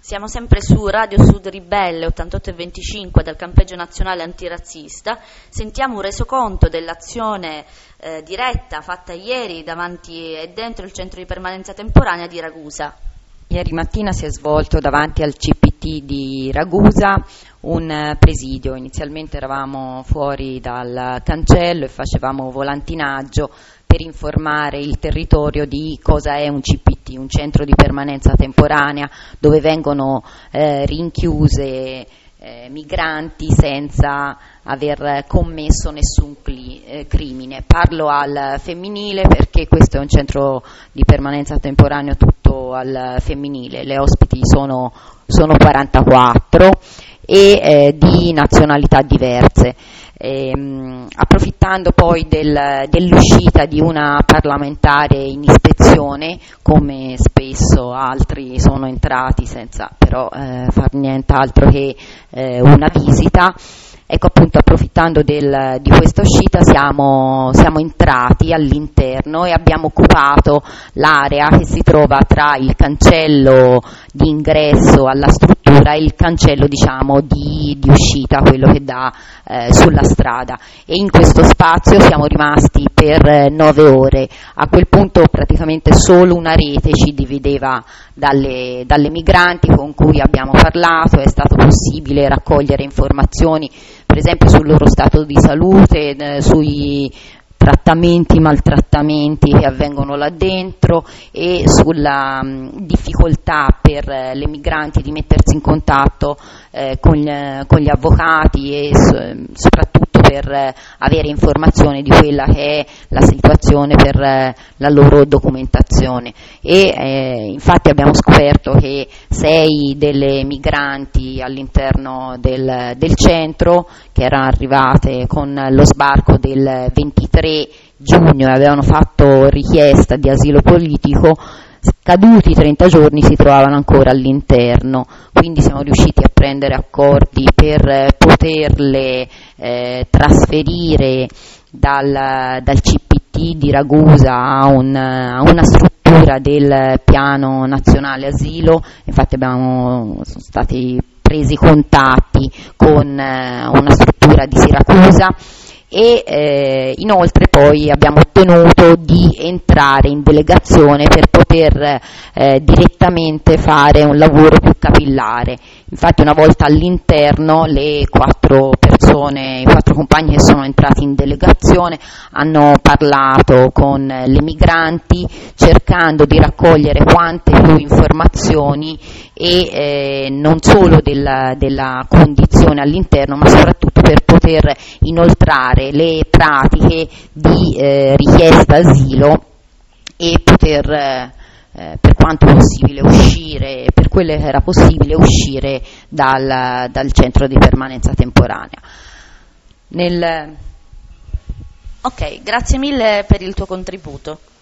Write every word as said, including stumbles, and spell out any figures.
Siamo sempre su Radio Sud Ribelle ottantotto e venticinque del campeggio nazionale antirazzista. Sentiamo un resoconto dell'azione eh, diretta fatta ieri davanti e dentro il centro di permanenza temporanea di Ragusa. Ieri mattina si è svolto davanti al C P T di Ragusa un presidio. Inizialmente eravamo fuori dal cancello e facevamo volantinaggio per informare il territorio di cosa è un C P T, un centro di permanenza temporanea dove vengono eh, rinchiuse eh, migranti senza aver commesso nessun cli, eh, crimine. Parlo al femminile perché questo è un centro di permanenza temporaneo tutto al femminile, le ospiti sono, sono quarantaquattro e eh, di nazionalità diverse. Ehm, approfittando poi del, dell'uscita di una parlamentare in ispezione, come spesso altri sono entrati senza però eh, far nient'altro che eh, una visita, ecco appunto approfittando del, di questa uscita siamo, siamo entrati all'interno e abbiamo occupato l'area che si trova tra il cancello di ingresso alla struttura e il cancello diciamo di, di uscita, quello che dà eh, sulla strada, e in questo spazio siamo rimasti per eh, nove ore. A quel punto praticamente solo una rete ci divideva dalle, dalle migranti con cui abbiamo parlato, è stato possibile raccogliere informazioni per esempio sul loro stato di salute, eh, sui trattamenti, maltrattamenti che avvengono là dentro e sulla mh, difficoltà per eh, le migranti di mettersi in contatto eh, con, gli, con gli avvocati e s- soprattutto per eh, avere informazioni di quella che è la situazione per eh, la loro documentazione. E eh, infatti abbiamo scoperto che sei delle migranti all'interno del, del centro, che erano arrivate con lo sbarco del ventitré giugno e avevano fatto richiesta di asilo politico, scaduti trenta giorni si trovavano ancora all'interno, quindi siamo riusciti a prendere accordi per poterle eh, trasferire dal, dal C P T di Ragusa a, un, a una struttura del piano nazionale asilo. Infatti abbiamo, sono stati presi contatti con eh, una struttura di Siracusa e eh, inoltre poi abbiamo ottenuto di entrare in delegazione per poter eh, direttamente fare un lavoro più capillare. Infatti una volta all'interno le quattro persone, i quattro compagni che sono entrati in delegazione hanno parlato con le migranti cercando di raccogliere quante più informazioni e eh, non solo della, della condizione all'interno, ma soprattutto per poter inoltrare le pratiche di eh, richiesta asilo e poter eh, per quanto possibile uscire, per quello che era possibile uscire dal, dal centro di permanenza temporanea. Nel... Ok, grazie mille per il tuo contributo.